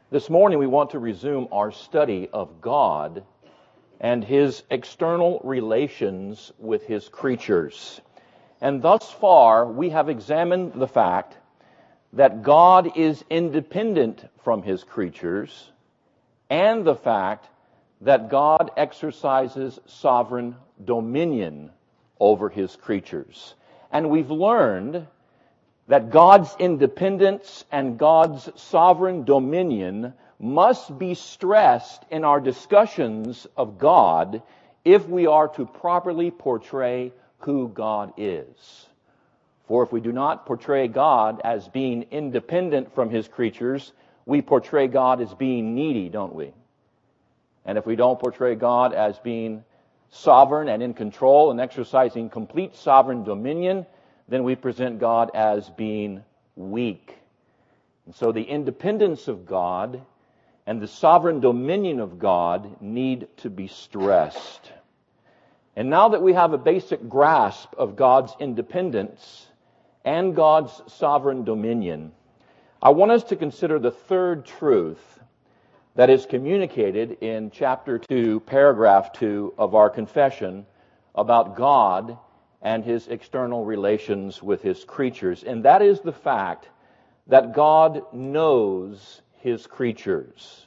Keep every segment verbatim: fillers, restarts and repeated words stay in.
This morning we want to resume our study of God and His external relations with His creatures. And thus far we have examined the fact that God is independent from His creatures and the fact that God exercises sovereign dominion over His creatures. And we've learned that God's independence and God's sovereign dominion must be stressed in our discussions of God if we are to properly portray who God is. For if we do not portray God as being independent from His creatures, we portray God as being needy, don't we? And if we don't portray God as being sovereign and in control and exercising complete sovereign dominion, then we present God as being weak. And so the independence of God and the sovereign dominion of God need to be stressed. And now that we have a basic grasp of God's independence and God's sovereign dominion, I want us to consider the third truth that is communicated in chapter two, paragraph two of our confession about God and His external relations with His creatures. And that is the fact that God knows His creatures.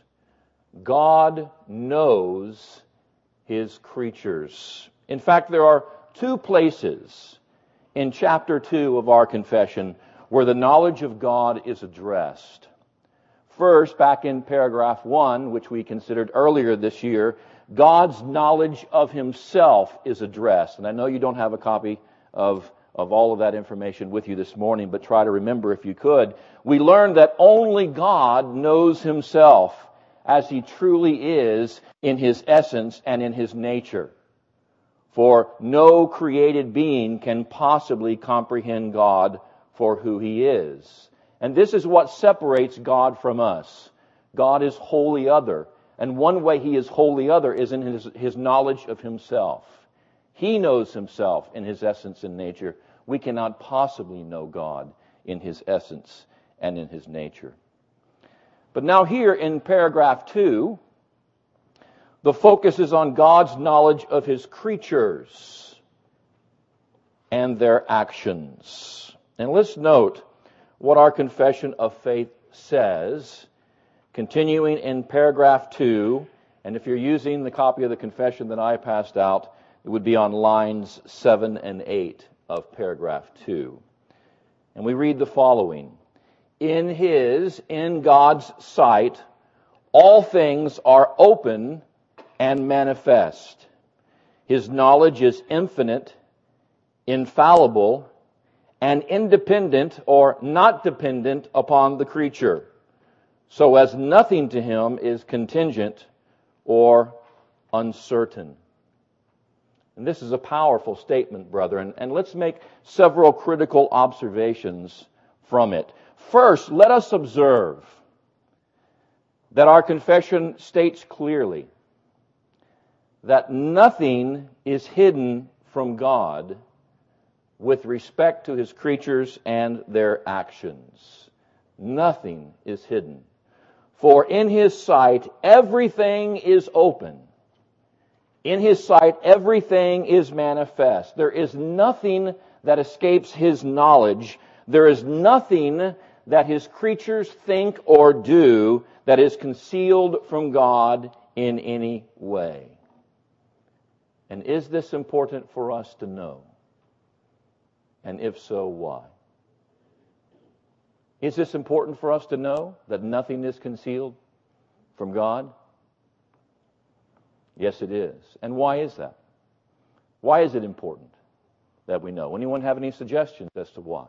God knows His creatures. In fact, there are two places in chapter two of our confession where the knowledge of God is addressed. First, back in paragraph one, which we considered earlier this year, God's knowledge of Himself is addressed. And I know you don't have a copy of, of all of that information with you this morning, but try to remember if you could. We learned that only God knows Himself as He truly is in His essence and in His nature. For no created being can possibly comprehend God for who He is. And this is what separates God from us. God is wholly other. And one way He is wholly other is in his, his knowledge of Himself. He knows Himself in His essence and nature. We cannot possibly know God in His essence and in His nature. But now here in paragraph two, the focus is on God's knowledge of His creatures and their actions. And let's note what our confession of faith says, continuing in paragraph two, and if you're using the copy of the confession that I passed out, it would be on lines seven and eight of paragraph two. And we read the following: In His, in God's sight, all things are open and manifest. His knowledge is infinite, infallible, and independent or not dependent upon the creature, so as nothing to Him is contingent or uncertain. And this is a powerful statement, brethren, and let's make several critical observations from it. First, let us observe that our confession states clearly that nothing is hidden from God with respect to His creatures and their actions. Nothing is hidden. For in His sight, everything is open. In His sight, everything is manifest. There is nothing that escapes His knowledge. There is nothing that His creatures think or do that is concealed from God in any way. And is this important for us to know? And if so, why? Is this important for us to know, that nothing is concealed from God? Yes, it is. And why is that? Why is it important that we know? Anyone have any suggestions as to why?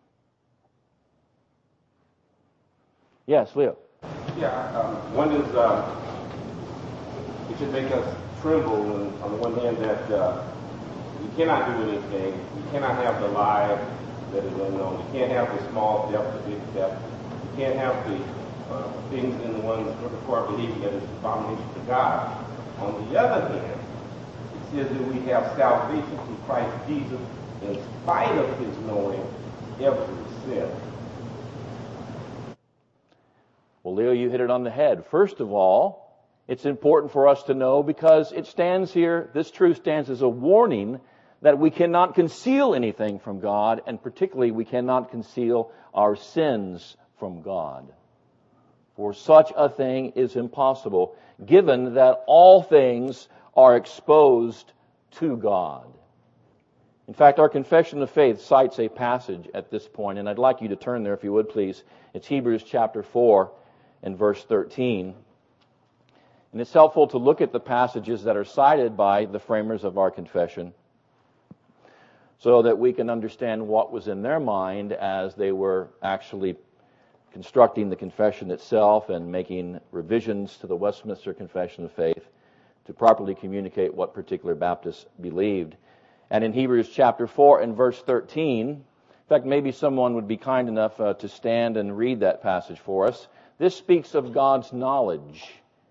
Yes, Leo. Yeah, um, one is uh, it should make us tremble on, on the one hand that uh, you cannot do anything. You cannot have the life that is unknown. You can't have the small depth, the big depth. You can't have the uh, things in the one's repertoire believing that is abomination to God. On the other hand, it says that we have salvation through Christ Jesus in spite of His knowing every sin. Well, Leo, you hit it on the head. First of all, it's important for us to know because it stands here, this truth stands as a warning that we cannot conceal anything from God, and particularly we cannot conceal our sins from God. For such a thing is impossible, given that all things are exposed to God. In fact, our confession of faith cites a passage at this point, and I'd like you to turn there if you would, please. It's Hebrews chapter four and verse thirteen. And it's helpful to look at the passages that are cited by the framers of our confession so that we can understand what was in their mind as they were actually constructing the confession itself and making revisions to the Westminster Confession of Faith to properly communicate what particular Baptists believed. And in Hebrews chapter four and verse thirteen, in fact, maybe someone would be kind enough uh, to stand and read that passage for us. This speaks of God's knowledge.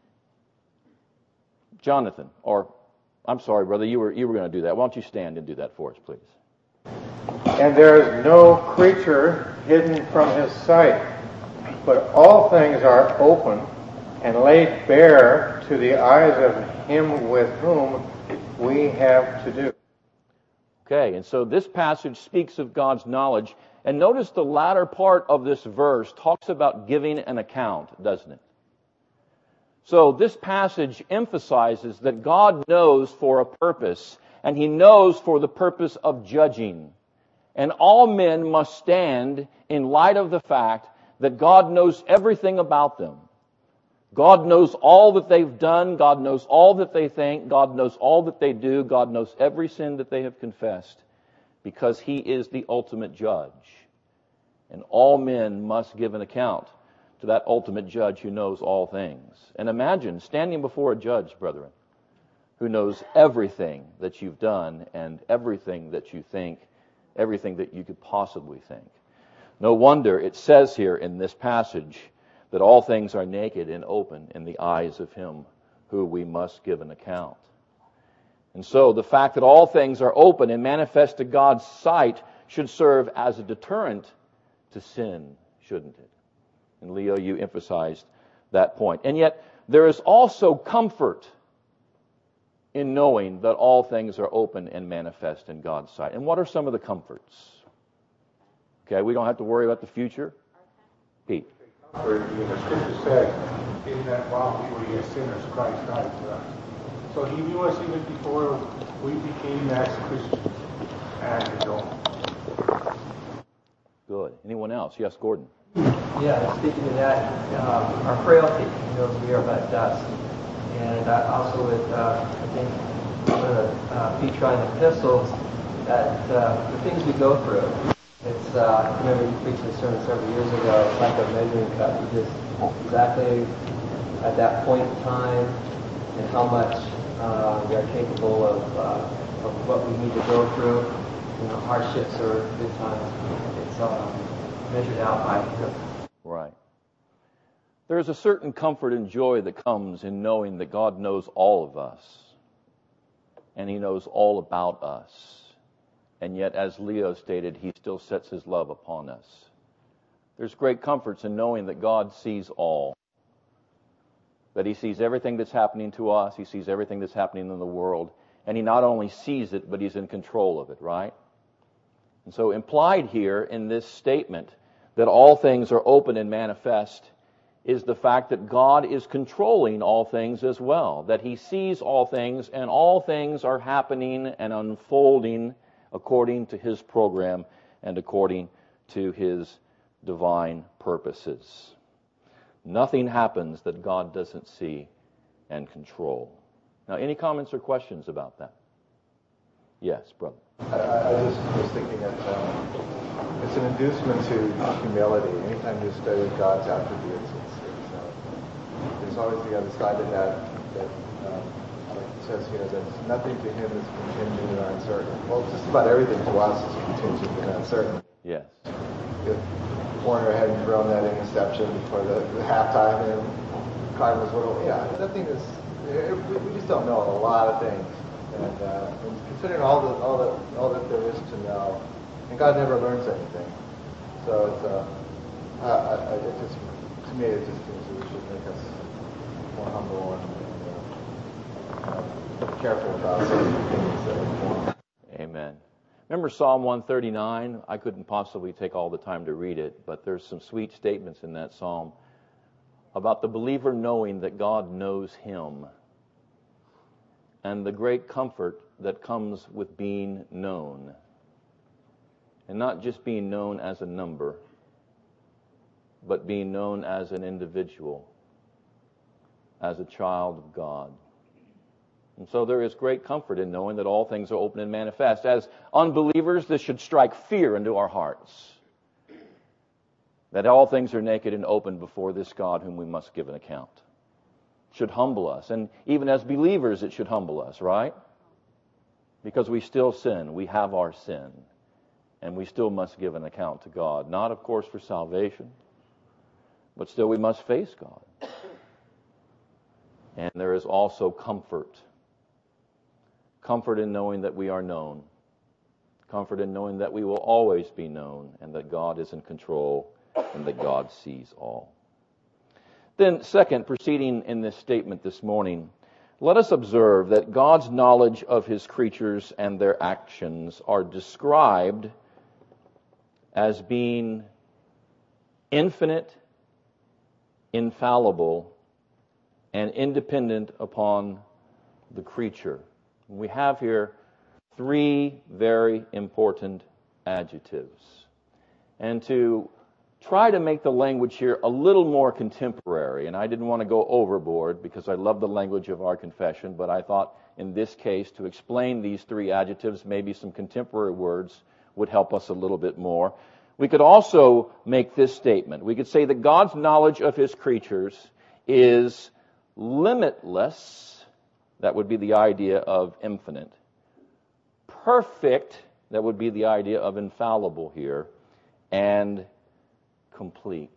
Jonathan, or I'm sorry, brother, you were you were going to do that. Why don't you stand and do that for us, please? And there is no creature hidden from his sight, but all things are open and laid bare to the eyes of him with whom we have to do. Okay, and so this passage speaks of God's knowledge. And notice the latter part of this verse talks about giving an account, doesn't it? So this passage emphasizes that God knows for a purpose, and He knows for the purpose of judging. And all men must stand in light of the fact that God knows everything about them. God knows all that they've done. God knows all that they think. God knows all that they do. God knows every sin that they have confessed, because He is the ultimate judge. And all men must give an account to that ultimate judge who knows all things. And imagine standing before a judge, brethren, who knows everything that you've done and everything that you think, everything that you could possibly think. No wonder it says here in this passage that all things are naked and open in the eyes of Him who we must give an account. And so the fact that all things are open and manifest to God's sight should serve as a deterrent to sin, shouldn't it? And Leo, you emphasized that point. And yet, there is also comfort in knowing that all things are open and manifest in God's sight. And what are some of the comforts? Okay, we don't have to worry about the future. Pete. Where the scripture says, in that while we were yet sinners, Christ died for us. So He knew us even before we became as Christians and His own. Good. Anyone else? Yes, Gordon. Yeah, speaking to that, uh, our frailty, He knows we are but dust. And uh, also with, uh, I think, one of the uh, feature on the epistles, that uh, the things we go through, it's, uh, I remember you preached a sermon several years ago, it's like a measuring cup. You just exactly at that point in time and how much uh, we are capable of, uh, of what we need to go through. You know, hardships or good times. It's uh, measured out by Him. Right. There is a certain comfort and joy that comes in knowing that God knows all of us. And He knows all about us. And yet, as Leo stated, He still sets His love upon us. There's great comforts in knowing that God sees all. That He sees everything that's happening to us. He sees everything that's happening in the world. And He not only sees it, but He's in control of it, right? And so implied here in this statement that all things are open and manifest is the fact that God is controlling all things as well. That He sees all things, and all things are happening and unfolding according to His program and according to His divine purposes. Nothing happens that God doesn't see and control. Now, any comments or questions about that? Yes, brother. I, I just was thinking that um, it's an inducement to humility. Anytime you study God's attributes, it's, it's, uh, there's always the other side of that that um, like it says here, that nothing to Him is contingent or uncertain. Well, just about everything to us is contingent and uncertain. Yes. If Warner hadn't thrown that interception before the, the halftime, and Cardinals would have, yeah, nothing is. We, we just don't know a lot of things. And, uh, and considering all the all that all that there is to know, and God never learns anything, so it's uh, I, I, it just to to me, it just seems that it should make us more humble and uh, uh, careful about certain things that we want. Amen. Remember Psalm one thirty-nine? I couldn't possibly take all the time to read it, but there's some sweet statements in that psalm about the believer knowing that God knows him and the great comfort that comes with being known. And not just being known as a number, but being known as an individual, as a child of God. And so there is great comfort in knowing that all things are open and manifest. As unbelievers, this should strike fear into our hearts, that all things are naked and open before this God whom we must give an account. It should humble us. And even as believers, it should humble us, right? Because we still sin. We have our sin. And we still must give an account to God. Not, of course, for salvation, but still we must face God. And there is also comfort. Comfort in knowing that we are known. Comfort in knowing that we will always be known and that God is in control and that God sees all. Then, second, proceeding in this statement this morning, let us observe that God's knowledge of His creatures and their actions are described as being infinite, infallible, and independent upon the creature. We have here three very important adjectives. And to try to make the language here a little more contemporary, and I didn't want to go overboard because I love the language of our confession, but I thought in this case to explain these three adjectives, maybe some contemporary words would help us a little bit more. We could also make this statement. We could say that God's knowledge of His creatures is limitless. That would be the idea of infinite. Perfect. That would be the idea of infallible here. And complete.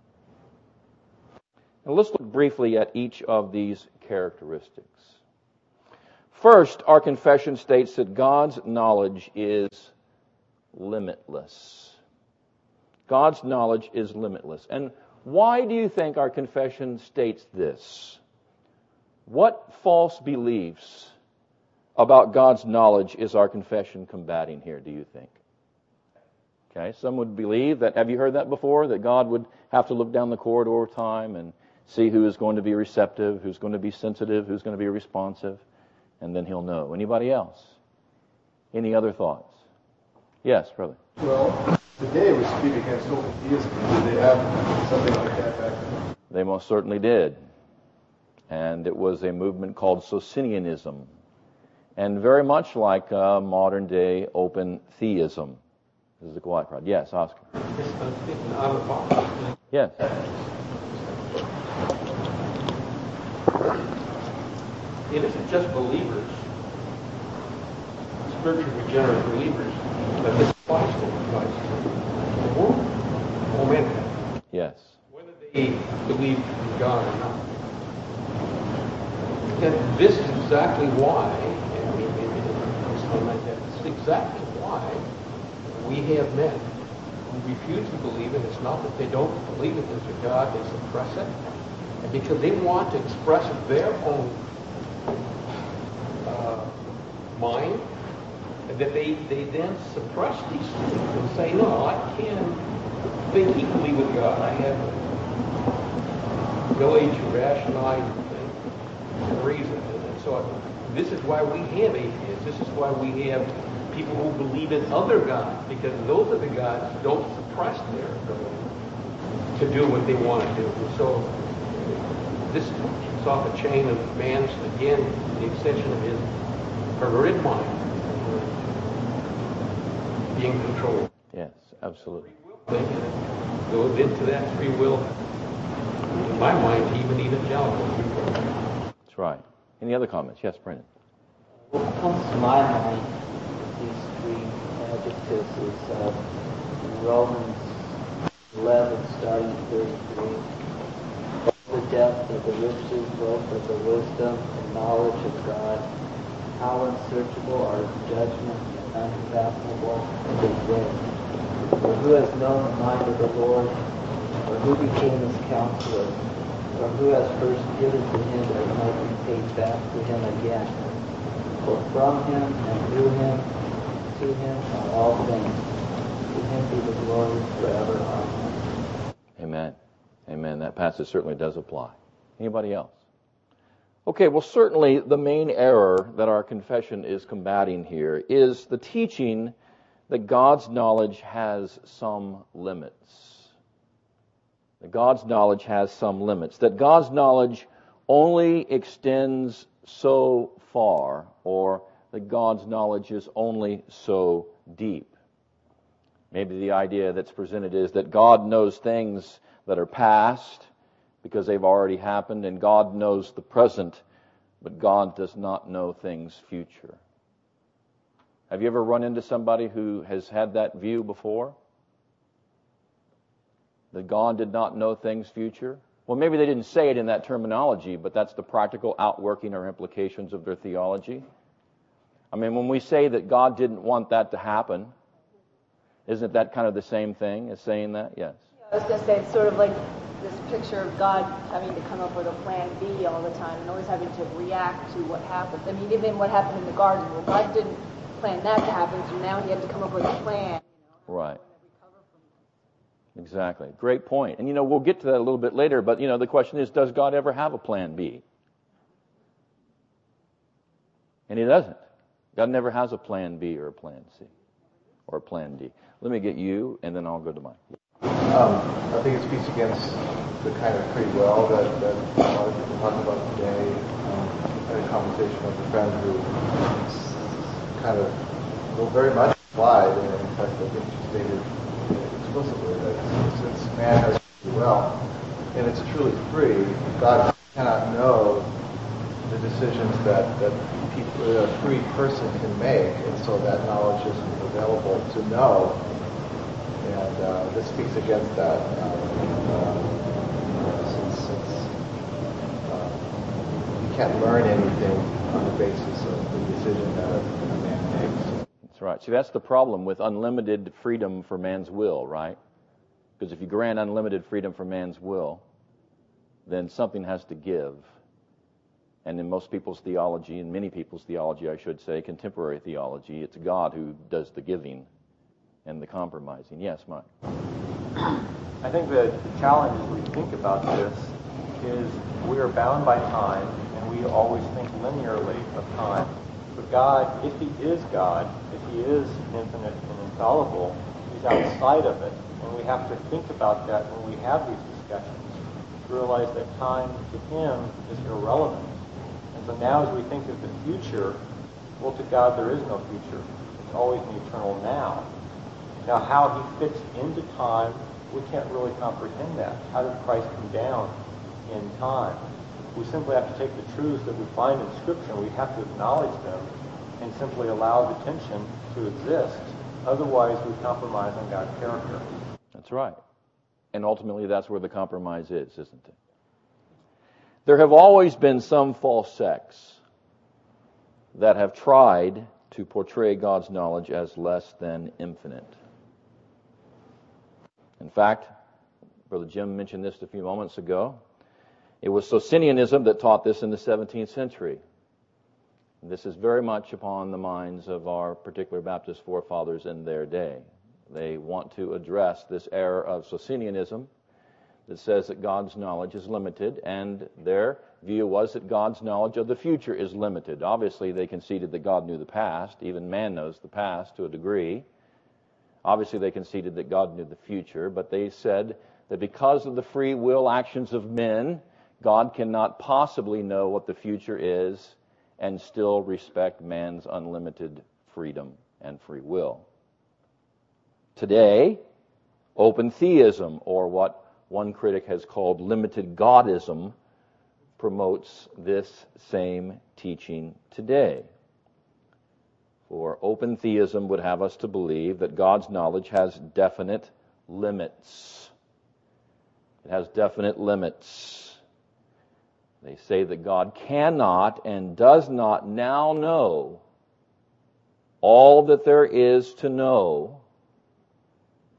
Now let's look briefly at each of these characteristics. First, our confession states that God's knowledge is limitless. God's knowledge is limitless. And why do you think our confession states this? What false beliefs about God's knowledge is our confession combating here, do you think? Okay, some would believe that, have you heard that before? That God would have to look down the corridor over time and see who is going to be receptive, who's going to be sensitive, who's going to be responsive, and then He'll know. Anybody else? Any other thoughts? Yes, brother. Well, today we speak against open theism. Did they have something like that back then? They most certainly did. And it was a movement called Socinianism. And very much like uh, modern day open theism. This is a quiet crowd. Yes, Oscar. Yes. It isn't just believers, spiritually regenerate believers, that this applies to Christ. The world, all mankind. Yes. Whether they believe in God or not. And this is exactly why, and I mean, maybe it's not like that, this is exactly why we have men who refuse to believe it. It's not that they don't believe that there's a God, they suppress it. And because they want to express their own uh, mind, and that they, they then suppress these things and say, no, I can't think equally with God. I have no age to rationalize and reason. And so this is why we have atheists. This is why we have people who believe in other gods, because those other gods don't suppress their ability to do what they want to do. And so this is off a chain of man's, again, the extension of his perverted mind being controlled. Yes, absolutely. Free will thing, and it goes into that free will, in my mind, even evangelical free will. That's right. Any other comments? Yes, Brandon. What comes to my mind, these three adjectives, is uh, Romans eleven, starting at thirty-three. The depth of the riches, both of the wisdom and knowledge of God, how unsearchable are His judgments and unfathomable His ways. For who has known the mind of the Lord, or or who became his counselor, or who has first given to him that it might be paid back to him again? For from him and through him, to him are all things. To him be the glory forever. Amen. Amen. Amen. That passage certainly does apply. Anybody else? Okay, well, certainly the main error that our confession is combating here is the teaching that God's knowledge has some limits. That God's knowledge has some limits. That God's knowledge only extends so far, or that God's knowledge is only so deep. Maybe the idea that's presented is that God knows things that are past because they've already happened, and God knows the present, but God does not know things future. Have you ever run into somebody who has had that view before? That God did not know things future? Well, maybe they didn't say it in that terminology, but that's the practical outworking or implications of their theology. I mean, when we say that God didn't want that to happen, isn't that kind of the same thing as saying that? Yes. I was going to say, it's sort of like this picture of God having to come up with a plan B all the time and always having to react to what happens. I mean, even what happened in the garden, well, God didn't plan that to happen, so now he had to come up with a plan. You know, right. Exactly. Great point. And, you know, we'll get to that a little bit later, but, you know, the question is, does God ever have a plan B? And he doesn't. God never has a plan B or a plan C or a plan D. Let me get you, and then I'll go to mine. Um, I think it speaks against the kind of free will that, that a lot of people talk about today. Um, I had a conversation with a friend who kind of, well, very much applied, and in fact, I think she stated explicitly that since man has free will, and it's truly free, God cannot know the decisions that, that people, a free person can make, and so that knowledge isn't available to know. And uh, this speaks against that, uh, uh, since, since uh, you can't learn anything on the basis of the decision that a, a man makes. That's right. See, that's the problem with unlimited freedom for man's will, right? Because if you grant unlimited freedom for man's will, then something has to give. And in most people's theology, in many people's theology, I should say, contemporary theology, it's God who does the giving and the compromising. Yes, Mike? I think that the challenge as we think about this is we are bound by time, and we always think linearly of time. But God, if he is God, if he is infinite and infallible, he's outside of it. And we have to think about that when we have these discussions, to realize that time to him is irrelevant. And so now as we think of the future, well, to God there is no future. It's always an eternal now. Now, how he fits into time, we can't really comprehend that. How did Christ come down in time? We simply have to take the truths that we find in Scripture, and we have to acknowledge them and simply allow the tension to exist. Otherwise, we compromise on God's character. That's right. And ultimately, that's where the compromise is, isn't it? There have always been some false sects that have tried to portray God's knowledge as less than infinite. In fact, Brother Jim mentioned this a few moments ago. It was Socinianism that taught this in the seventeenth century. And this is very much upon the minds of our particular Baptist forefathers in their day. They want to address this error of Socinianism that says that God's knowledge is limited, and their view was that God's knowledge of the future is limited. Obviously, they conceded that God knew the past. Even man knows the past to a degree. Obviously, they conceded that God knew the future, but they said that because of the free will actions of men, God cannot possibly know what the future is and still respect man's unlimited freedom and free will. Today, open theism, or what one critic has called limited godism, promotes this same teaching today. For open theism would have us to believe that God's knowledge has definite limits. It has definite limits. They say that God cannot and does not now know all that there is to know,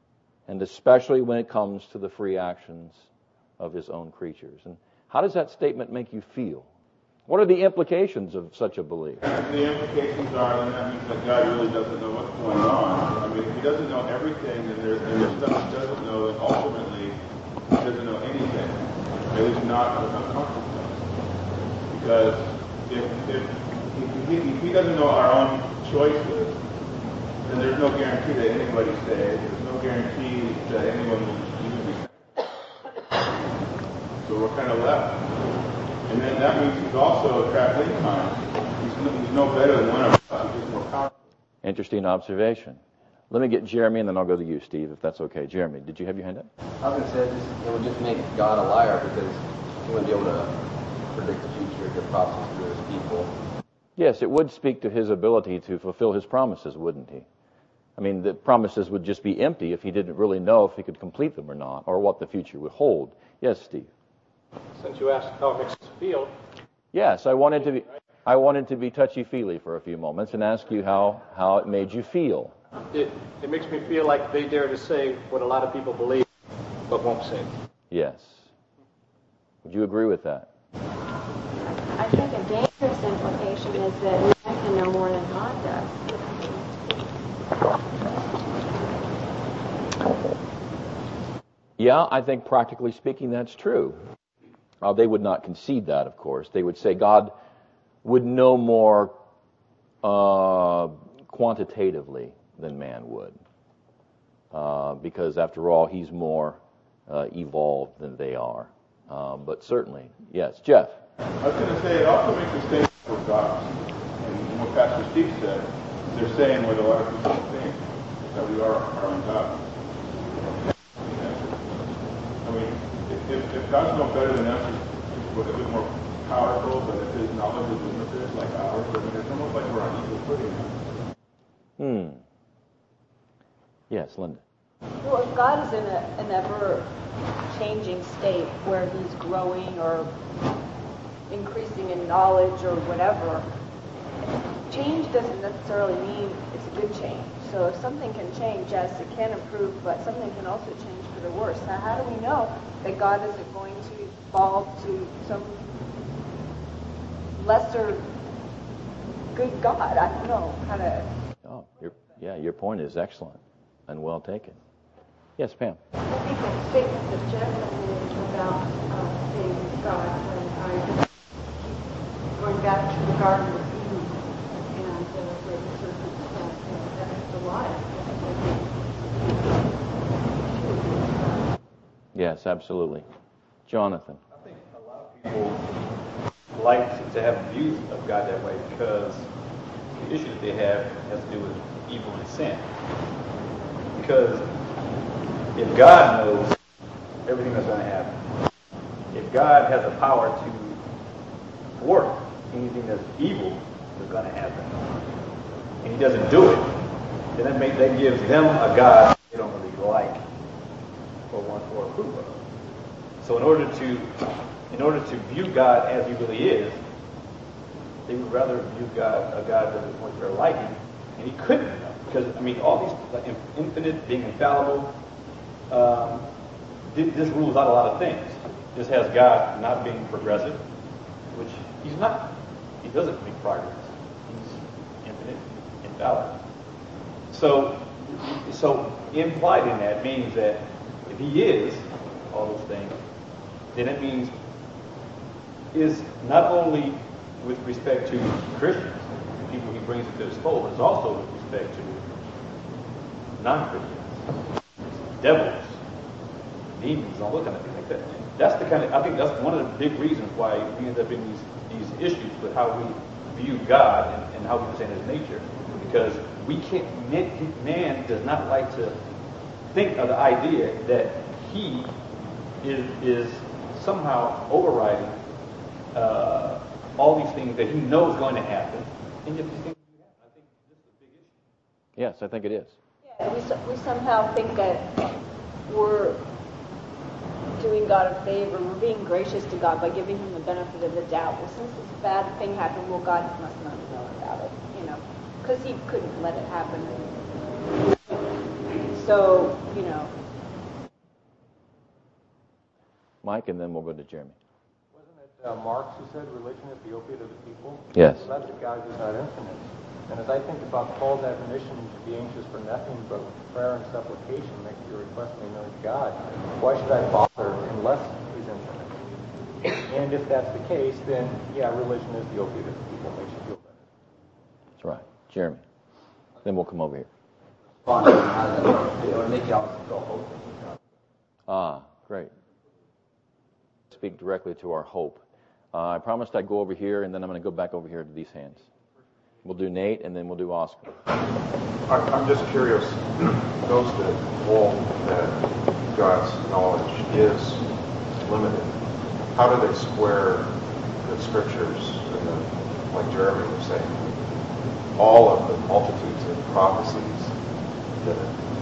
and especially when it comes to the free actions of his own creatures. And how does that statement make you feel? What are the implications of such a belief? The implications are that that means that God really doesn't know what's going on. I mean, if he doesn't know everything, then there's, and there's stuff he doesn't know, and ultimately he doesn't know anything, at least not of consciousness. Because if, if, if, he, if he doesn't know our own choices, then there's no guarantee that anybody's saved. There's no guarantee that anyone will even be saved. So we're kind of left. And then that means he's also trapped in time. He's no, he's no better than one of us. He's more powerful. Interesting observation. Let me get Jeremy, and then I'll go to you, Steve, if that's okay. Jeremy, did you have your hand up? I was going to say this, it would just make God a liar because he wouldn't be able to predict the future, give prophecies through his people. Yes, it would speak to his ability to fulfill his promises, wouldn't he? I mean, the promises would just be empty if he didn't really know if he could complete them or not, or what the future would hold. Yes, Steve? Since you asked how it makes us feel. Yes, I wanted to be I wanted to be touchy-feely for a few moments and ask you how, how it made you feel. It, it makes me feel like they dare to say what a lot of people believe but won't say. Yes. Would you agree with that? I think a dangerous implication is that man can know more than God does. Yeah, I think practically speaking that's true. Uh, they would not concede that, of course. They would say God would know more uh, quantitatively than man would. Uh, because, after all, he's more uh, evolved than they are. Uh, but certainly, yes. Jeff? I was going to say, it also makes us think for God. And what Pastor Steve said, they're saying what a lot of people think, that we are our own God. I mean, if, if, if God's no better than us, he's a bit more powerful, but if his knowledge is limited like ours, I mean, it's almost like we're on equal footing. Hmm. Yes, Linda. Well, if God is in a, an ever-changing state where he's growing or increasing in knowledge or whatever, change doesn't necessarily mean it's a good change. So if something can change, yes, it can improve, but something can also change for the worse. Now, how do we know that God isn't going to evolve to some lesser good God? I don't know how to... Oh, your, yeah, your point is excellent and well taken. Yes, Pam. I think that statement that Jeff made about uh, seeing God, and I going back to the Garden of Eden and uh, where the serpent said uh, that is the lie. Yes, absolutely. Jonathan. I think a lot of people like to have views of God that way because the issue that they have has to do with evil and sin. Because if God knows everything that's going to happen, if God has the power to thwart anything that's evil that's going to happen, and he doesn't do it, then that, makes, that gives them a God they don't really like or want or approve of. So in order to in order to view God as he really is, they would rather view God a God that is more to their liking, and he couldn't, because I mean all these like, infinite, being infallible. Um, this rules out a lot of things. This has God not being progressive, which he's not. He doesn't make progress. He's infinite, infallible. So, so implied in that means that if he is all those things, then it means is not only with respect to Christians, people he brings into his fold, but it's also with respect to non-Christians, devils, demons, and all those kind of things like that. That's the kind of, I think that's one of the big reasons why we end up in these, these issues with how we view God and, and how we understand his nature. Because we can't, man, man does not like to think of the idea that he is, is somehow overriding uh, all these things that he knows going to happen, and yet these things do happen. I think this is a big issue. Yes, I think it is. Yeah, we, so, we somehow think that we're doing God a favor, we're being gracious to God by giving him the benefit of the doubt. Well, since this bad thing happened, well, God must not have known about it, you know, because he couldn't let it happen. So, you know, Mike, and then we'll go to Jeremy. Wasn't it uh, Marx who said religion is the opiate of the people? Yes. So that's a God who's not infinite. And as I think about Paul's admonition to be anxious for nothing but with prayer and supplication, make your request made known to God, why should I bother unless he's infinite? And if that's the case, then, yeah, religion is the opiate of the people. Makes you feel better. That's right. Jeremy. Then we'll come over here. It would make you also feel hopeful. Ah, great. Speak directly to our hope. Uh, I promised I'd go over here, and then I'm going to go back over here to these hands. We'll do Nate, and then we'll do Oscar. I'm just curious, those that hold that God's knowledge is limited, how do they square the scriptures, and the, like Jeremy was saying, all of the multitudes of prophecies that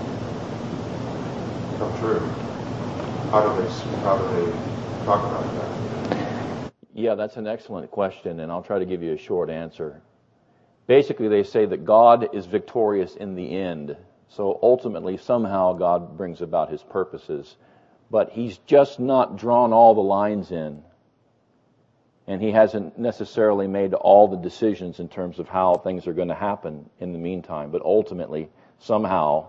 come true? How do they, how do they talk about that? Yeah, that's an excellent question, and I'll try to give you a short answer. Basically, they say that God is victorious in the end. So ultimately, somehow God brings about his purposes. But he's just not drawn all the lines in. And he hasn't necessarily made all the decisions in terms of how things are going to happen in the meantime. But ultimately, somehow,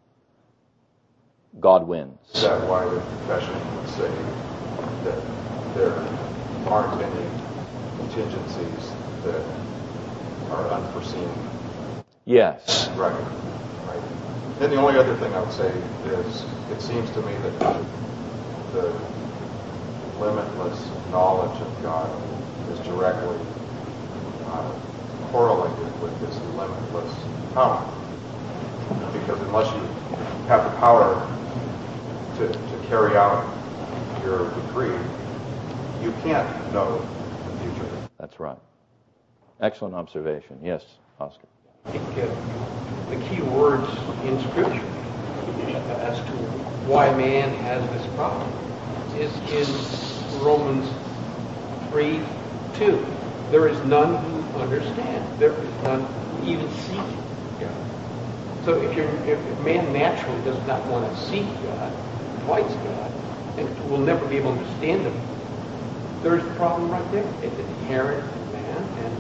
God wins. Is that why the confession would say that there aren't any contingencies that are unforeseen? Yes. Right. Right. Then the only other thing I would say is, it seems to me that the, the limitless knowledge of God is directly uh, correlated with his limitless power. Because unless you have the power to, to carry out your decree, you can't know the future. That's right. Excellent observation. Yes, Oscar. I think uh, the key words in Scripture as to why man has this problem is in Romans three two. There is none who understands. There is none who even seek God. So if, you're, if man naturally does not want to seek God, fights God, and will never be able to understand him, there's the problem right there. It's inherent in man, and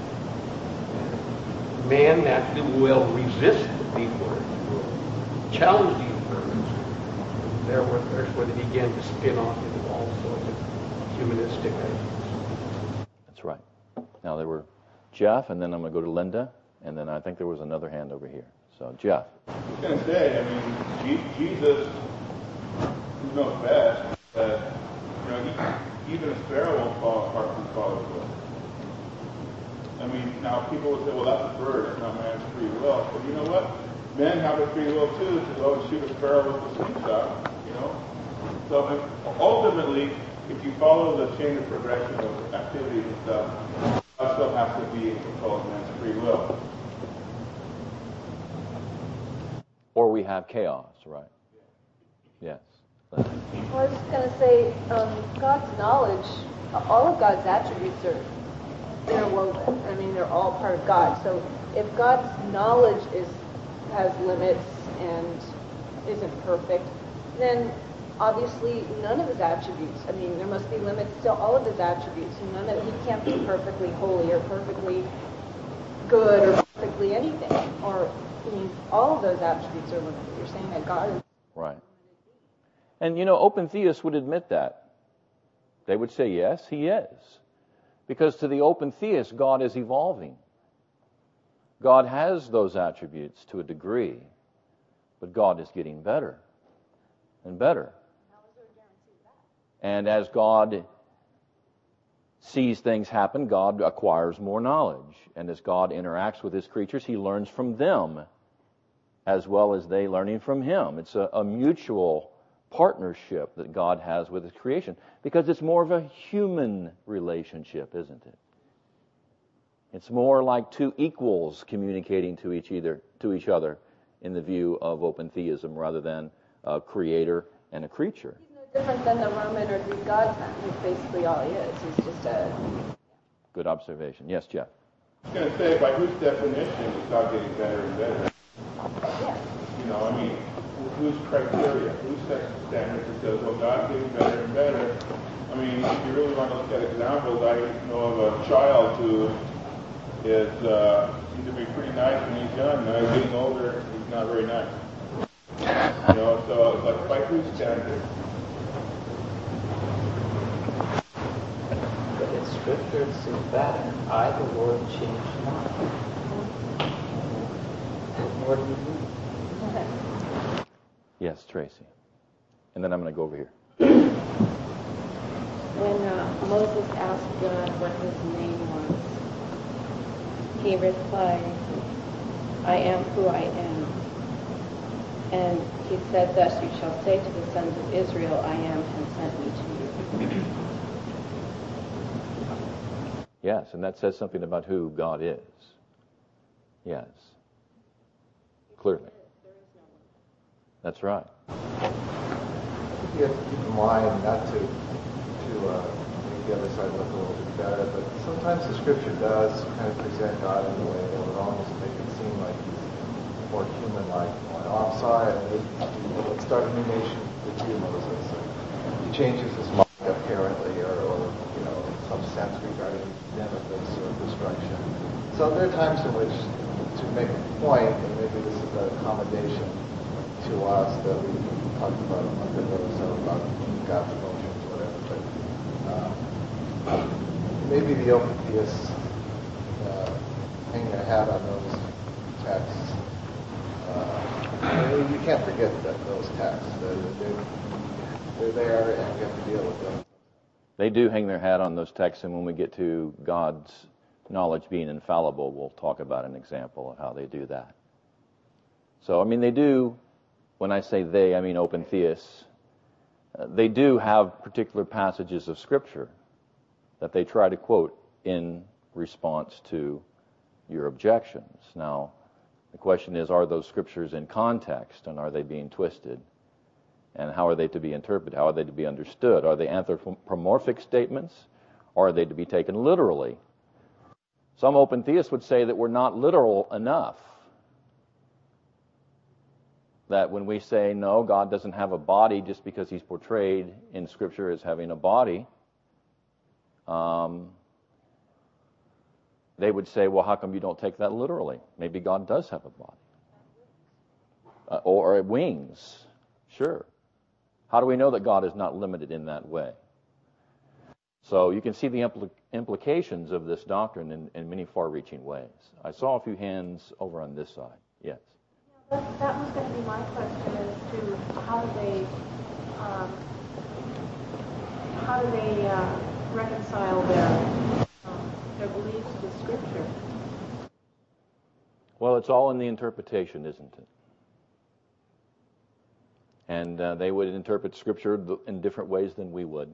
man naturally will resist the word, will challenge the word. There were, there's where they began to spin off into all sorts of humanistic ideas. That's right. Now there were Jeff, and then I'm going to go to Linda, and then I think there was another hand over here. So Jeff. I was going to say, I mean, Jesus, who knows best, that you know, he, even a sparrow won't fall apart from Father's will. I mean, now people will say, well, that's a bird, it's not man's free will. But you know what? Men have a free will too to go and shoot a sparrow with a slingshot, you know? So ultimately, if you follow the chain of progression of activities and stuff, that stuff has to be in control of man's free will. Or we have chaos, right? Yes. Well, I was just going to say, um, God's knowledge, all of God's attributes are interwoven. I mean, they're all part of God. So if God's knowledge is has limits and isn't perfect, then obviously none of his attributes. I mean, there must be limits to all of his attributes. None of he can't be perfectly holy or perfectly good or perfectly anything. Or I mean, all of those attributes are limited. You're saying that God is right. And you know, open theists would admit that. They would say, yes, he is. Because to the open theist, God is evolving. God has those attributes to a degree, but God is getting better and better. And as God sees things happen, God acquires more knowledge. And as God interacts with his creatures, he learns from them as well as they learning from him. It's a, a mutual partnership that God has with his creation, because it's more of a human relationship, isn't it? It's more like two equals communicating to each other, to each other in the view of open theism, rather than a creator and a creature. He's no different than the Roman or Greek gods then. He's basically all he is. He's just a... Good observation. Yes, Jeff? I was going to say, by whose definition is God getting better and better? Yeah. You know, I mean, whose criteria, who sets the standards and says, well, God's getting better and better. I mean, if you really want to look at examples, I know of a child who is uh, seems to be pretty nice when he's young. Now he's getting older, he's not very nice. You know, so it's like by whose standards? But in Scripture it's emphatic. I, the Lord, change not. What do you mean? Yes, Tracy. And then I'm going to go over here. When uh, Moses asked God what his name was, he replied, I am who I am. And he said, thus you shall say to the sons of Israel, I am has sent me to you. Yes, and that says something about who God is. Yes. Clearly. That's right. You have to keep in mind not to to uh, make the other side look a little bit better, but sometimes the Scripture does kind of present God in a way that would almost make it seem like he's more human-like. Oh, I'm sorry, let's start a new nation with you, Moses. And he changes his mind apparently, or, or you know, in some sense regarding benefits or destruction. So there are times in which, to make a point, and maybe this is an accommodation to us that we talked about a month ago or so about God's emotions or whatever, but uh, maybe the open theists uh, hang their hat on those texts. Uh, you can't forget that those texts, they're, they're, they're there and you have to deal with them. They do hang their hat on those texts, and when we get to God's knowledge being infallible, we'll talk about an example of how they do that. So, I mean, they do, when I say they, I mean open theists, uh, they do have particular passages of Scripture that they try to quote in response to your objections. Now, the question is, are those Scriptures in context, and are they being twisted? And how are they to be interpreted? How are they to be understood? Are they anthropomorphic statements, or are they to be taken literally? Some open theists would say that we're not literal enough. That when we say, no, God doesn't have a body just because he's portrayed in Scripture as having a body, um, they would say, well, how come you don't take that literally? Maybe God does have a body. Uh, or, or wings. Sure. How do we know that God is not limited in that way? So you can see the impl- implications of this doctrine in, in many far-reaching ways. I saw a few hands over on this side. Yes. Yeah, that, that was going to be my question as to how do they um, how do they uh, reconcile their um, their beliefs with Scripture? Well, it's all in the interpretation, isn't it? And uh, they would interpret Scripture in different ways than we would.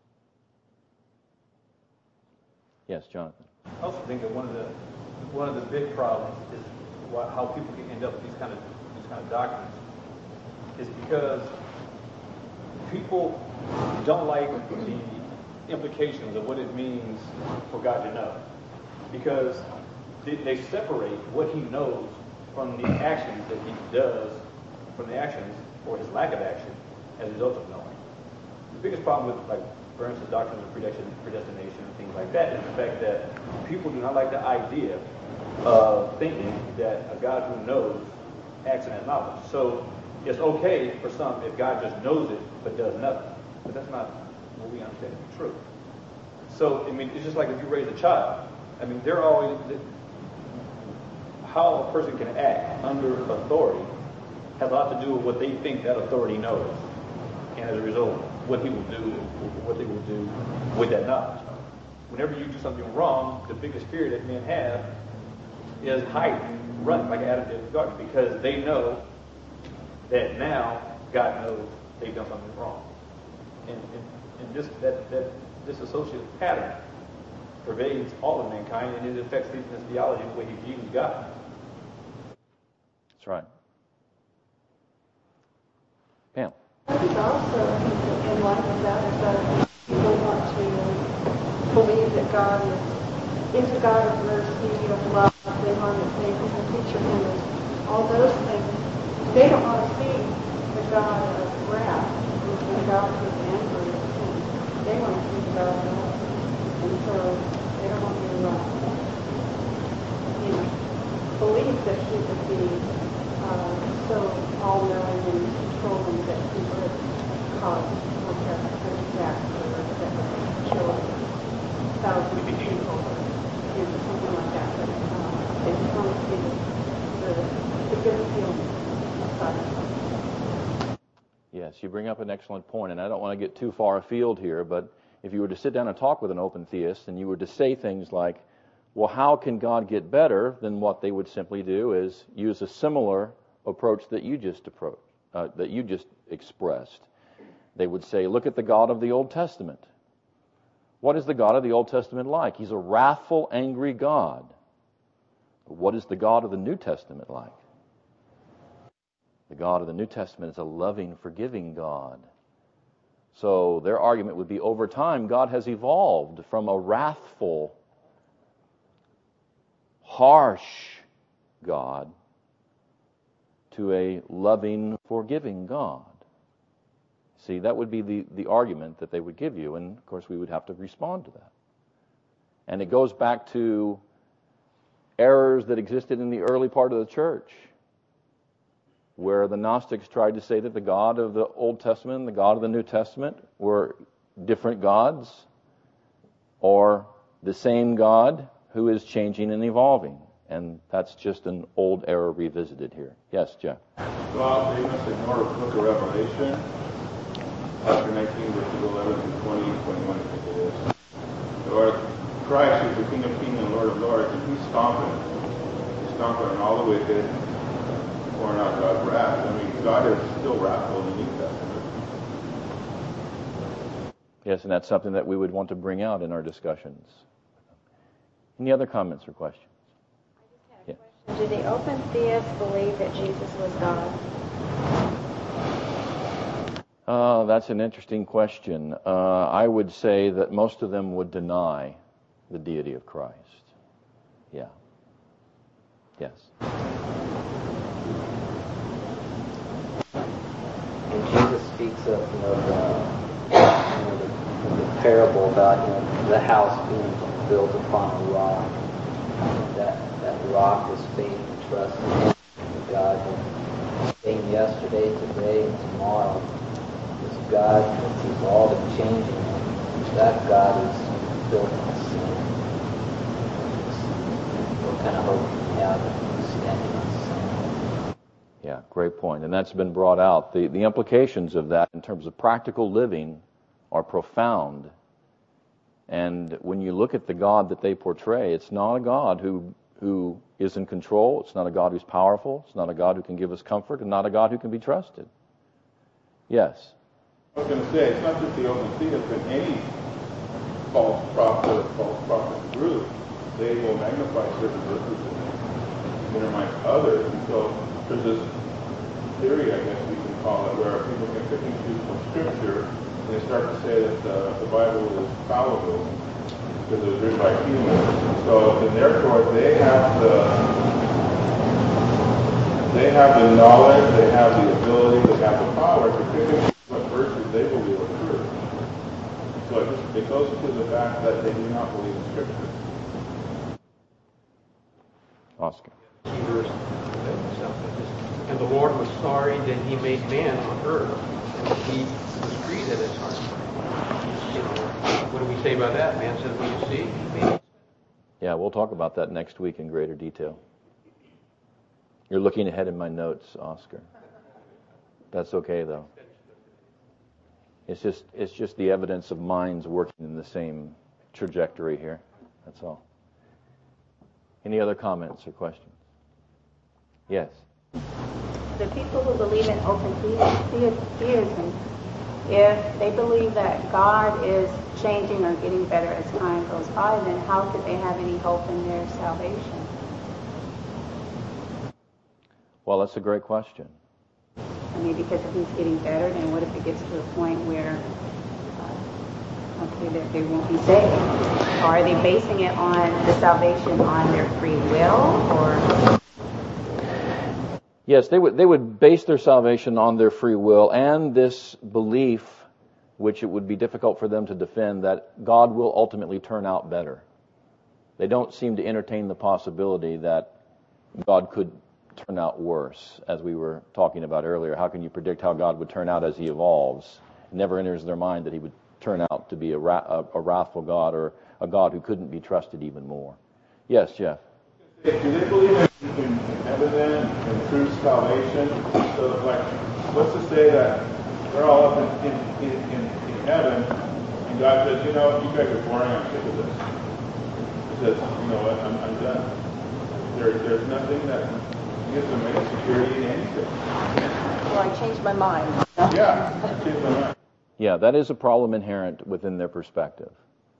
Yes, Jonathan. I also think that one of the one of the big problems is what, how people can end up with these kind of these kind of doctrines is because people don't like the implications of what it means for God to know, because they, they separate what He knows from the actions that He does, from the actions or his lack of action as a result of knowing. The biggest problem with, like, for instance, doctrines of predestination and things like that is the fact that people do not like the idea of thinking that a God who knows acts in that knowledge. So it's okay for some if God just knows it but does nothing. But that's not what we understand to be true. So, I mean, it's just like if you raise a child. I mean, they're always... How a person can act under authority has a lot to do with what they think that authority knows, and as a result, what he will do, what they will do with that knowledge. Whenever you do something wrong, the biggest fear that men have is hiding, running, like Adam did in the garden, because they know that now God knows they've done something wrong, and, and, and this that that this associative pattern pervades all of mankind, and it affects his theology and the way he views God. That's right. Pam. I think also, in light of that, is that people want to believe that God is, is a God of mercy, of love, they want to say, people picture Him as all those things. They don't want to see God of wrath, when God was angry with sin. They want to think about God. And so they don't want to, uh, you know, believe that he would be uh, so all-knowing and controlling that he would cause like a, a disaster or that would kill thousands of people or you know, something like that. But uh, they just want to see the, the good feeling inside of them. Yes, you bring up an excellent point, and I don't want to get too far afield here, but if you were to sit down and talk with an open theist and you were to say things like, well, how can God get better? Then what they would simply do is use a similar approach that you just approach, uh, that you just expressed. They would say, look at the God of the Old Testament. What is the God of the Old Testament like? He's a wrathful, angry God. What is the God of the New Testament like? The God of the New Testament is a loving, forgiving God. So their argument would be, over time, God has evolved from a wrathful, harsh God to a loving, forgiving God. See, that would be the, the argument that they would give you, and of course we would have to respond to that. And it goes back to errors that existed in the early part of the church, where the Gnostics tried to say that the God of the Old Testament and the God of the New Testament were different gods, or the same God who is changing and evolving. And that's just an old error revisited here. Yes, Jeff? Well, they must ignore the book of Revelation, chapter nineteen, verses eleven to twenty, twenty-one, I think it is. The Lord Christ is the King of Kings and Lord of Lords, and He's stomping. He's stomping on all the wicked, pouring out God's wrath. I mean, God is still wrathful in the New Testament. Yes, and that's something that we would want to bring out in our discussions. Any other comments or questions? I just had a question. Do the open theists believe that Jesus was God? Uh, that's an interesting question. Uh, I would say that most of them would deny the deity of Christ. Yeah. Yes. And Jesus speaks of, you know, the, you know, the, the parable about, you know, the house being built upon a rock. That that rock is faith and trust in God. The same yesterday, today, and tomorrow. This God that's evolving, changing. That God is built on sin. What kind of hope do we have if we standing on sin? Yeah, great point. And that's been brought out. The, the implications of that in terms of practical living are profound. And when you look at the God that they portray, it's not a God who who is in control. It's not a God who's powerful. It's not a God who can give us comfort, and not a God who can be trusted. Yes? I was going to say, it's not just the open theists, but any false prophet or false prophet group, they will magnify certain verses and minimize others. And so there's this theory, I guess we can call it, where people can pick and choose from Scripture, and they start to say that uh, the Bible is fallible because it was written by humans. So, and therefore, they have the they have the knowledge, they have the ability, they have the power to pick and choose what verses they believe are true. So it, just, it goes to the fact that they do not believe in Scripture. Oscar. And the Lord was sorry that He made man on earth, and He was grieved at His heart. You know, what do we say about that? Man says, "Well, you see, He made." Yeah, we'll talk about that next week in greater detail. You're looking ahead in my notes, Oscar. That's okay, though. It's just it's just the evidence of minds working in the same trajectory here. That's all. Any other comments or questions? Yes. The people who believe in open theism, if they believe that God is changing or getting better as time goes by, then how could they have any hope in their salvation? Well, that's a great question. I mean, because if he's getting better, then what if it gets to a point where, uh, okay, that they won't be saved? Or are they basing it on the salvation on their free will, or? Yes, they would they would base their salvation on their free will and this belief, which it would be difficult for them to defend, that God will ultimately turn out better. They don't seem to entertain the possibility that God could turn out worse, as we were talking about earlier. How can you predict how God would turn out as he evolves? It never enters their mind that he would turn out to be a, ra- a, a wrathful God or a God who couldn't be trusted even more. Yes, Jeff? Do they believe in, in heaven then, in true salvation? So, like, let's just say that they're all up in, in, in, in, in heaven, and God says, you know, you guys are boring, I'm sick of this. He says, you know what, I'm, I'm done. There, there's nothing that gives them any security in anything. Well, I changed my mind. Yeah, I changed my mind. Yeah, that is a problem inherent within their perspective.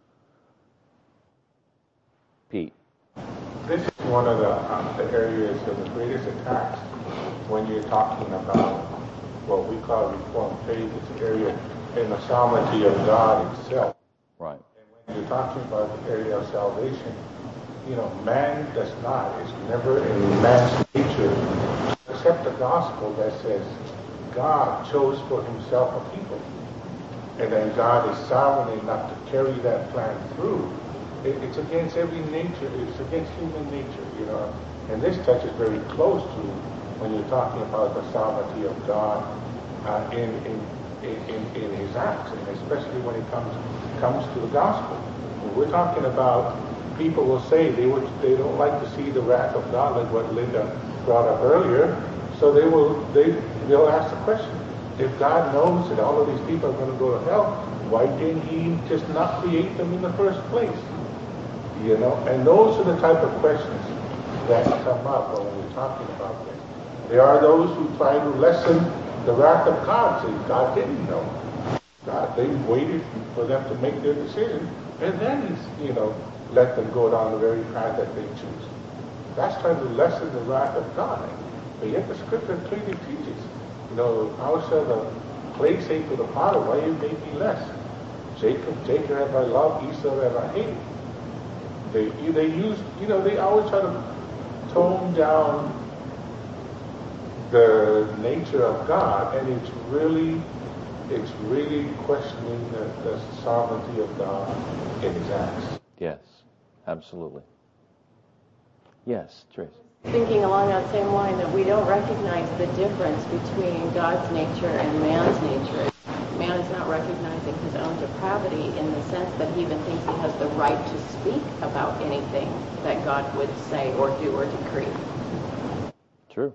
Pete. This is one of the, uh, the areas of the greatest attacks when you're talking about what we call Reformed faith. It's the area in the sovereignty of God itself. Right. And when you're talking about the area of salvation, you know, man does not, it's never in man's nature to accept the gospel that says God chose for himself a people. And then God is sovereign enough to carry that plan through. It, it's against every nature, it's against human nature, you know. And this touches very close to when you're talking about the sovereignty of God uh, in, in, in, in his acts, and especially when it comes, comes to the gospel. When we're talking about, people will say they would they don't like to see the wrath of God, like what Linda brought up earlier. So they will they they'll ask the question: if God knows that all of these people are going to go to hell, why didn't he just not create them in the first place? You know, and those are the type of questions that come up when we're talking about this. There are those who try to lessen the wrath of God, say God didn't know. God, they waited for them to make their decision, and then he's, you know, let them go down the very path that they choose. That's trying to lessen the wrath of God. But yet the scripture clearly teaches, you know, how shall the clay say to the potter, why you make me less? Jacob, Jacob have I loved, Esau have I hated. They, they use, you know, they always try to tone down the nature of God, and it's really, it's really questioning the, the sovereignty of God in his acts. Yes, absolutely. Yes, Trace. Thinking along that same line, that we don't recognize the difference between God's nature and man's nature. Man is not recognizing his own depravity in the sense that he even thinks he has the right to speak about anything that God would say or do or decree. True.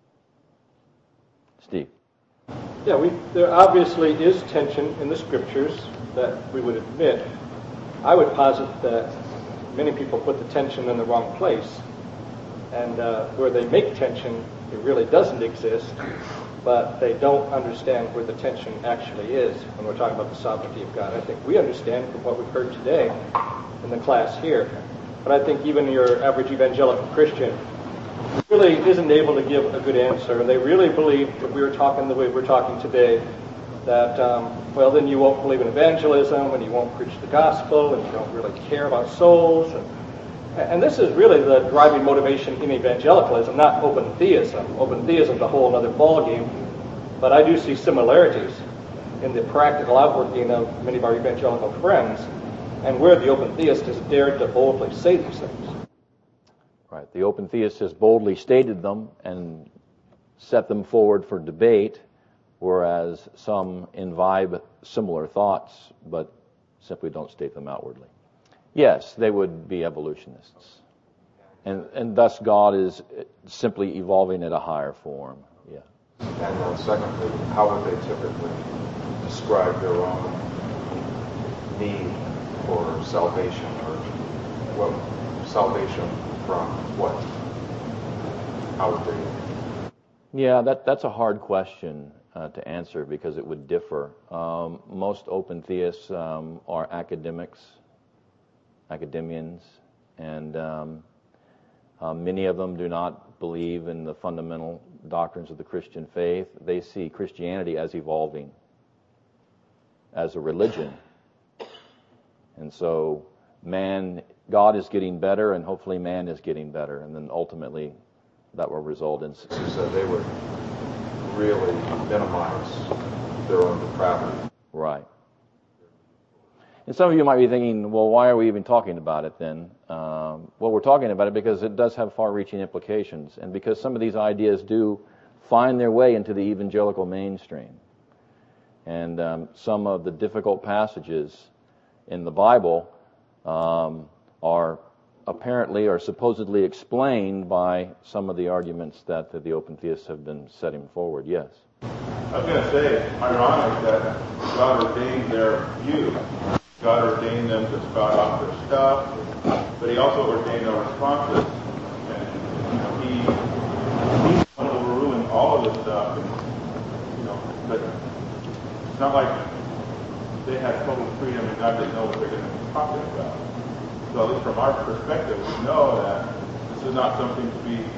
Steve. Yeah, we, there obviously is tension in the scriptures that we would admit. I would posit that many people put the tension in the wrong place. And uh, where they make tension, it really doesn't exist, but they don't understand where the tension actually is when we're talking about the sovereignty of God. I think we understand from what we've heard today in the class here. But I think even your average evangelical Christian really isn't able to give a good answer. And they really believe, if we were talking the way we're talking today, that, um, well, then you won't believe in evangelism, and you won't preach the gospel, and you don't really care about souls. And, and this is really the driving motivation in evangelicalism, not open theism. Open theism is a whole other ballgame. But I do see similarities in the practical outworking of many of our evangelical friends, and where the open theist has dared to boldly say these things. Right. The open theist has boldly stated them and set them forward for debate, whereas some imbibe similar thoughts, but simply don't state them outwardly. Yes, they would be evolutionists. And and thus God is simply evolving at a higher form. Yeah. And then secondly, how would they typically describe their own need for salvation, or what salvation from what? How would they? Yeah, that that's a hard question uh, to answer because it would differ. Um, most open theists um, are academics, academians, and um, uh, many of them do not believe in the fundamental doctrines of the Christian faith. They see Christianity as evolving, as a religion. And so man, God is getting better, and hopefully man is getting better. And then ultimately, that will result in success. So they would really minimize their own depravity. Right. And some of you might be thinking, well, why are we even talking about it then? Um, well, we're talking about it because it does have far-reaching implications, and because some of these ideas do find their way into the evangelical mainstream. And um, some of the difficult passages in the Bible um, are apparently or supposedly explained by some of the arguments that the, the open theists have been setting forward. Yes? I was going to say, it's ironic that God ordained their view. God ordained them to spout off their stuff, but He also ordained our responses. And you know, He He's the one overruling all of this stuff. And, you know, but it's not like they had total freedom and God didn't know what they're going to be talking about. So at least from our perspective, we know that this is not something to be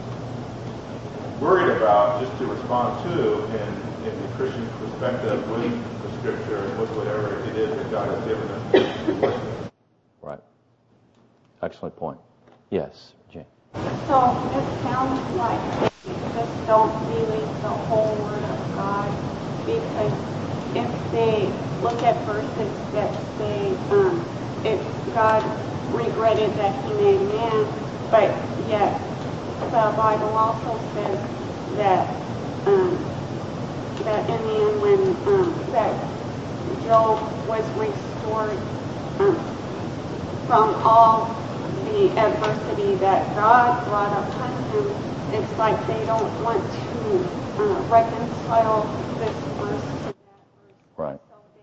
worried about, just to respond to in, in the Christian perspective with the Scripture and with whatever it is that God has given us. Right. Excellent point. Yes, Jane. So it sounds like they just don't believe the whole Word of God, because if they look at verses that say, um, if God regretted that He made man, but yet the Bible also says that um, that in the end, when um, that Job was restored um, from all the adversity that God brought upon him, it's like they don't want to uh, reconcile this verse to that verse. Right.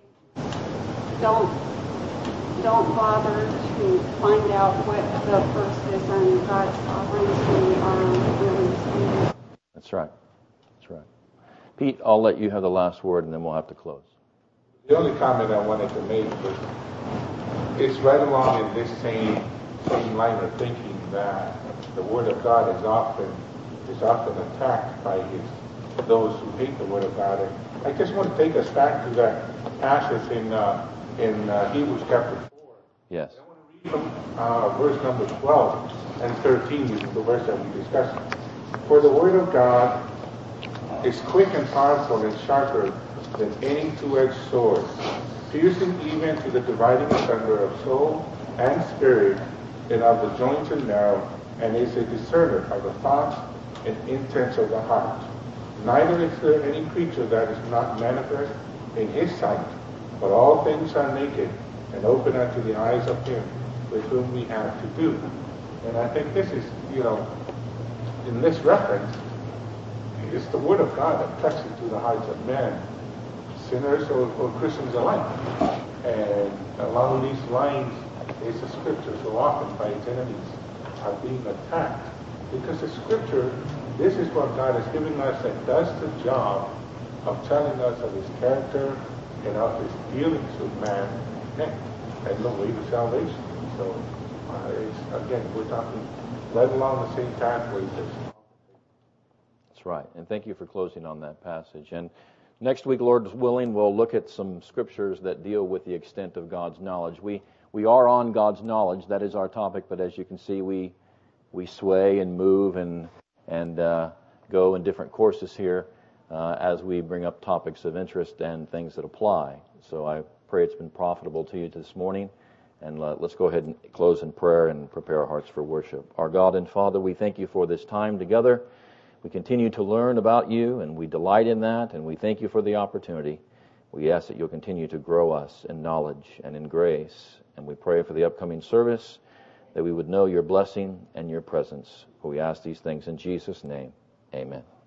So they don't don't bother to find out what the verses on God's sovereignty are really saying. That's right. That's right. Pete, I'll let you have the last word, and then we'll have to close. The only comment I wanted to make was, it's right along in this same same line of thinking that the Word of God is often is often attacked by his those who hate the Word of God. And I just want to take us back to that passage in uh, in uh, Hebrews chapter four. Yes. From uh, verse number twelve and thirteen, is the verse that we discussed. For the Word of God is quick and powerful and sharper than any two-edged sword, piercing even to the dividing asunder of soul and spirit, and of the joints and marrow, and is a discerner of the thoughts and intents of the heart. Neither is there any creature that is not manifest in His sight, but all things are naked and open unto the eyes of Him with whom we have to do. And I think this is, you know, in this reference, it's the Word of God that cuts into the hearts of men, sinners or, or Christians alike. And along these lines is the Scripture so often by its enemies are being attacked. Because the Scripture, this is what God has given us that does the job of telling us of His character and of His dealings with man and the way to salvation. So, uh, it's, again, we're talking right along the same pathways as That's right. And thank you for closing on that passage. And next week, Lord willing, we'll look at some scriptures that deal with the extent of God's knowledge. We we are on God's knowledge. That is our topic. But as you can see, we we sway and move and and uh, go in different courses here uh, as we bring up topics of interest and things that apply. So I pray it's been profitable to you this morning. And uh, let's go ahead and close in prayer and prepare our hearts for worship. Our God and Father, we thank you for this time together. We continue to learn about you, and we delight in that, and we thank you for the opportunity. We ask that you'll continue to grow us in knowledge and in grace, and we pray for the upcoming service, that we would know your blessing and your presence. For we ask these things in Jesus' name. Amen.